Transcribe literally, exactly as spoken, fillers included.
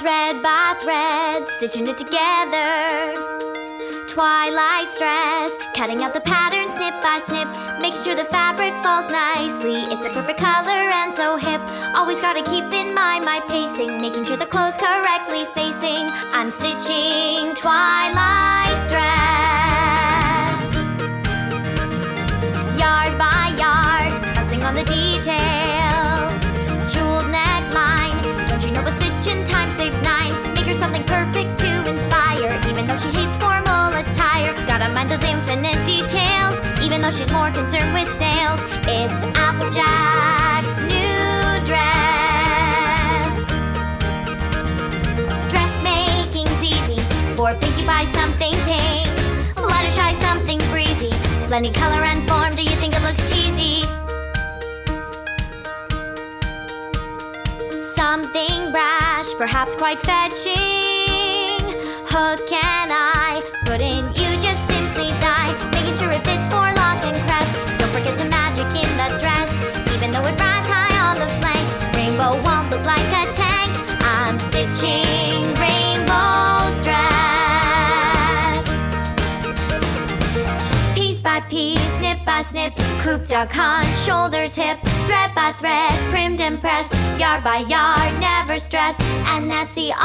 Thread by thread, stitching it together. Twilight stress, cutting out the pattern snip by snip, making sure the fabric falls nicely. It's a perfect color and so hip. Always gotta keep in mind my pacing, making sure the clothes correctly facing. I'm stitching twilight stress. Yard by yard, fussing on the details. Jeweled neckline, don't you know a stitch in time saves nine? Make her something perfect to inspire, even though she hates formal attire. Gotta mind those infinite details, even though she's more concerned with sales. It's Applejack's new dress. Dressmaking's easy, for Pinkie buy something pink. Fluttershy something breezy, blending color and form, do you think it looks cheesy? Something brash, perhaps quite fetching. Hook and eye, put in you just simply die, making sure it fits for lock and crest. Don't forget to magic in the dress, even though it rides high on the flank. Rainbow won't look like a tank. I'm stitching Rainbow's dress. Piece by piece, snip by snip, croup, duck, haunch, shoulders, hip. Thread by thread, primmed and pressed. Yard by yard, never stress. And that's the